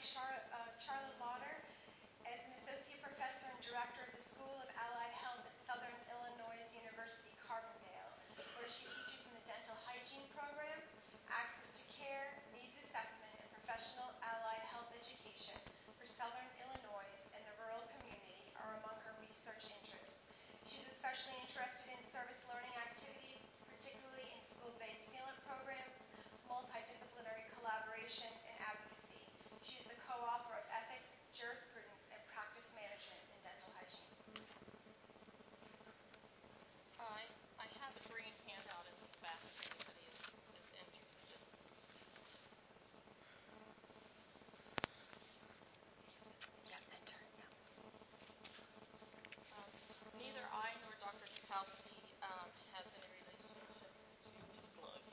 Charlotte Lauder as an associate professor and director of the School of Allied Health at Southern Illinois University, Carbondale, where she teaches in the dental hygiene program, access to care, needs assessment, and professional allied health education for Southern Illinois and the rural community are among her research interests. She's especially interested in service learning activities, particularly in school-based sealant programs, multidisciplinary collaboration, and advocacy. She is the co-author of Ethics, Jurisprudence, and Practice Management in Dental Hygiene. I have a green handout in this back if anybody is interested. Neither I nor Dr. Chakowski has any relationships to disclose.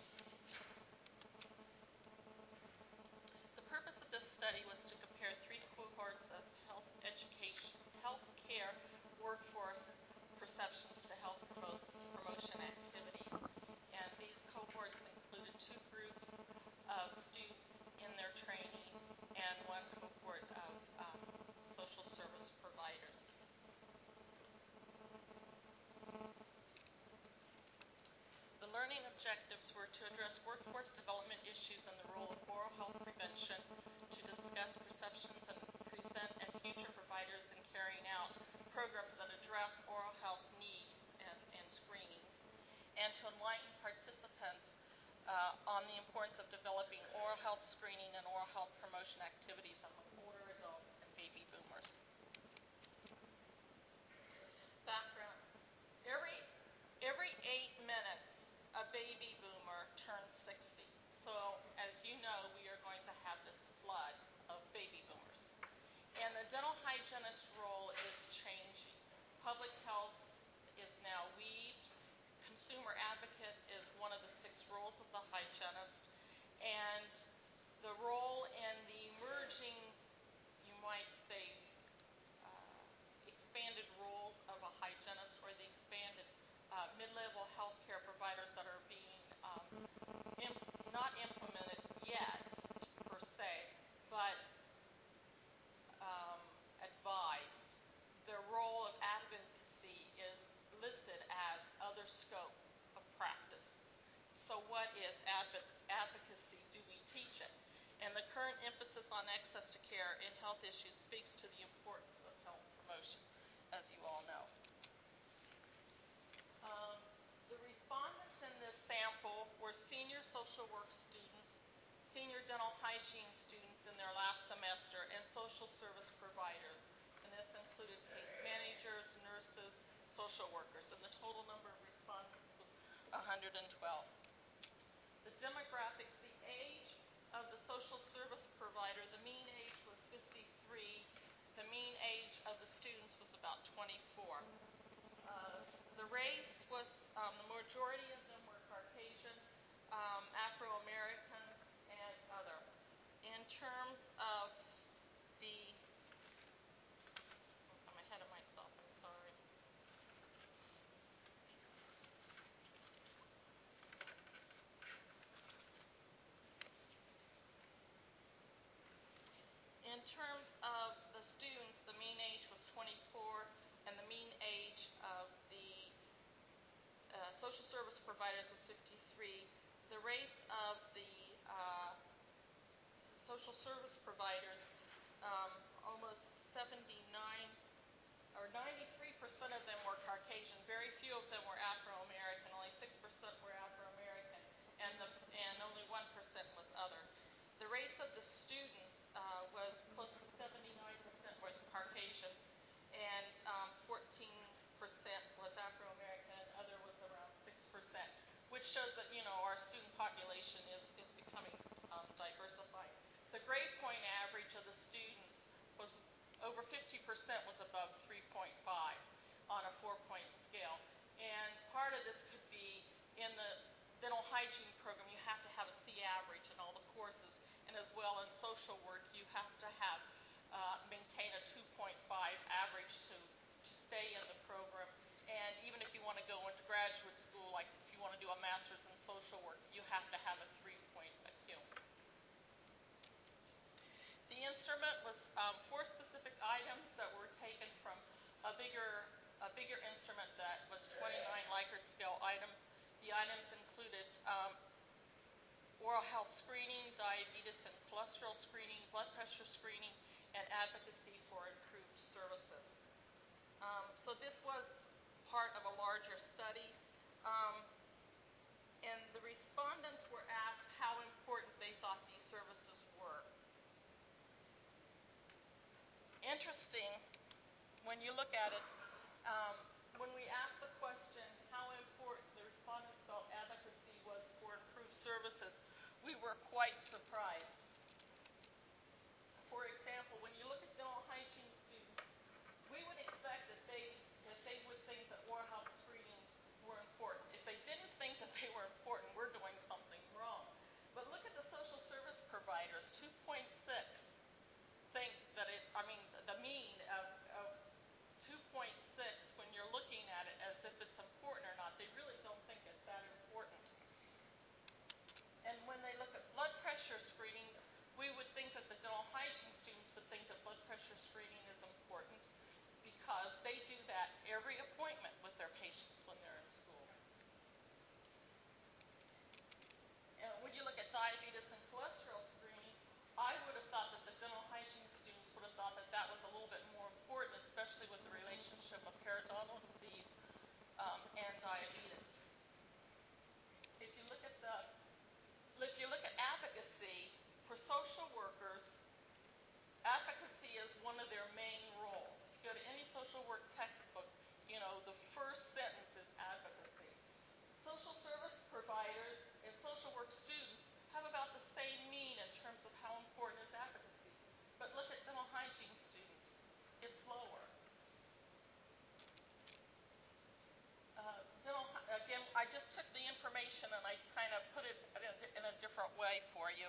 The purpose of this study was to compare three cohorts of healthcare workforce perceptions to health promotion activity. And these cohorts included two groups of students in their training and one cohort of social service providers. The learning objectives were to address workforce development issues and the role of oral health prevention, to discuss perceptions and present and future providers in carrying out programs that address oral health needs and screenings, and to enlighten participants on the importance of developing oral health screening and oral health promotion activities among older adults and baby boomers. Background. Every 8 minutes, a baby boomer turns 60. So, as you know, we are going to have this flood of baby boomers. And the dental hygienist role is changing. Public health is now weaved. Consumer advocate is one of the 6 roles of the hygienist. And the role in the emerging, you might say, expanded roles of a hygienist, or the expanded mid-level healthcare providers that are being not implemented yet, per se, but advised. The role of advocacy is listed as other scope of practice. So what is advocacy? Do we teach it? And the current emphasis on access to care in health issues speaks to the importance of health promotion, as you all know. The respondents in this sample were senior social work students, senior dental hygiene students in their last semester, and social service providers. And this included case managers, nurses, social workers. And the total number of respondents was 112. The demographics, the age of the social service provider, the mean age was 53. The mean age of the students was about 24. The race was, the majority of them were Caucasian, Afro-American, and other. In terms of the, I'm ahead of myself, I'm sorry. In terms of the students, the mean age was 24, and the mean age of the social service providers was 53. The race of the social service providers, almost 79 or 93% of them were Caucasian. Very few of them were Afro-American. Only 6% were Afro-American, and only 1% was other. The race of the students was close to 79% were Caucasian, and 14% was Afro-American, and other was around 6%, which shows that, you know, our student population is becoming diversified. The grade point average of the students was over 50% was above 3.5 on a 4-point scale. And part of this could be in the dental hygiene program, you have to have a C average in all the courses, and as well in social work, you have to have maintain a 2.5 average to stay in the program. And even if you want to go into graduate school, like if you want to do a master's in social work, you have to have a 3-point ACUME. The instrument was 4 specific items that were taken from a bigger instrument that was 29 Likert scale items. The items included oral health screening, diabetes and cholesterol screening, blood pressure screening, and advocacy for improved services. So this was part of a larger study. And the respondents were asked how important they thought these services were. Interesting, when you look at it, when we asked the question how important the respondents felt advocacy was for improved services, we were quite surprised. For example, when you look at dental hygiene students, we would expect that they would think that oral health screenings were important. If they didn't think that they were important, we're doing something wrong. But look at the social service providers, 2.6 think that the mean of 2.6, when you're looking at it as if it's important or not, they really don't think it's that important. And when they look at blood pressure screening, we would think that the dental hygiene students would think that blood pressure screening is important because they do that every appointment with their patients when they're in school. And when you look at diabetes and cholesterol screening, I would have thought that the dental hygiene students would have thought that that was a little bit more important, especially with the relationship of periodontal disease and diabetes. If you look at advocacy for social workers, advocacy is one of their main roles. If you go to any social work textbook, the first sentence is advocacy. Social service providers and social work students have about the same mean in terms of how important is advocacy. But look at dental hygiene students. It's lower. Again, I just took the information and I kind of put it in a different way for you.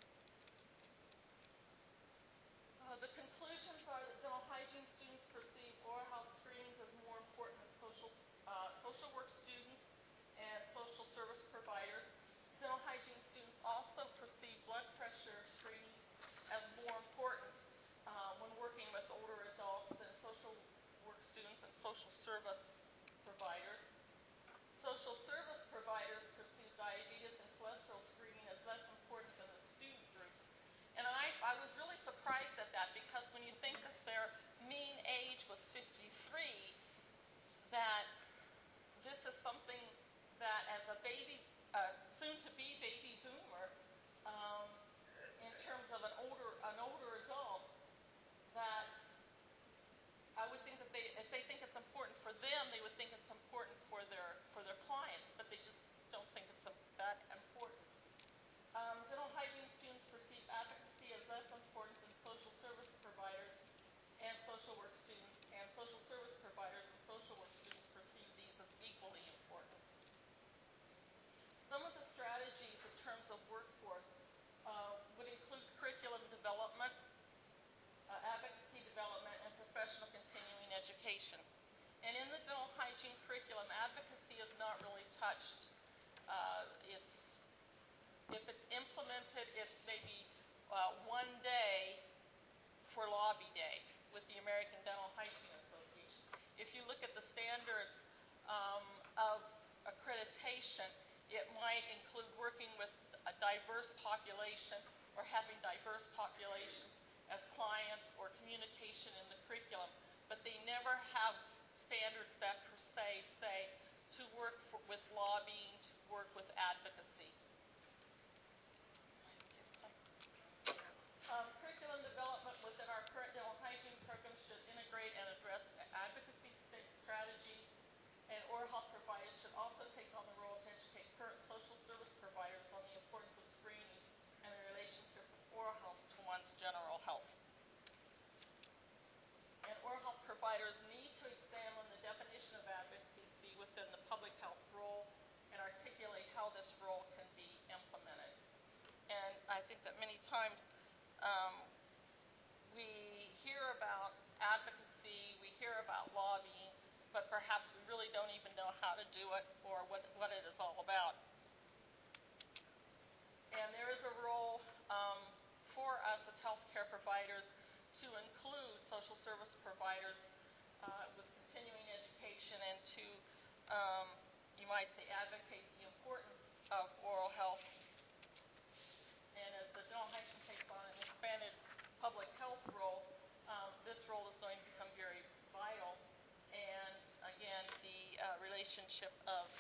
The conclusions are that dental hygiene students perceive oral health screenings as more important than social work students and social service providers. Dental hygiene students also perceive blood pressure screening as more important when working with older adults than social work students and social service providers. Social service providers perceive diabetes and cholesterol screening as less important than the student groups. And I was really surprised at that because when you think that their mean age was 53, that this is something that as a soon-to-be baby boomer, in terms of an older adult, that I would think that if they think it's important for them, they would think it's important for their clients, but they just don't think it's that important. Dental hygiene students perceive advocacy as less important than social service providers and social work students, and social service providers and social work students perceive these as equally important. Some of the strategies in terms of workforce would include curriculum development, advocacy development, and professional continuing education. And in the dental hygiene curriculum, advocacy is not really touched. If it's implemented, it's maybe one day for Lobby Day with the American Dental Hygiene Association. If you look at the standards of accreditation, it might include working with a diverse population or having diverse populations as clients or communication in the curriculum, but they never have standards that per se say to work with lobbying, to work with advocacy. Curriculum development within our current dental hygiene program should integrate and address advocacy strategies, and oral health providers should also take on the role to educate current social service providers on the importance of screening and the relationship of oral health to one's general health. And oral health providers need to examine the definition of advocacy within the public health role and articulate how this role can be implemented. And I think that many times we hear about advocacy, we hear about lobbying, but perhaps we really don't even know how to do it or what it is all about. And there is a role for us as healthcare providers to include social service providers with continuing education and to, you might say, advocate the importance of oral health. And as the dental hygiene takes on an expanded public health role, this role is going to become very vital. And again, the relationship of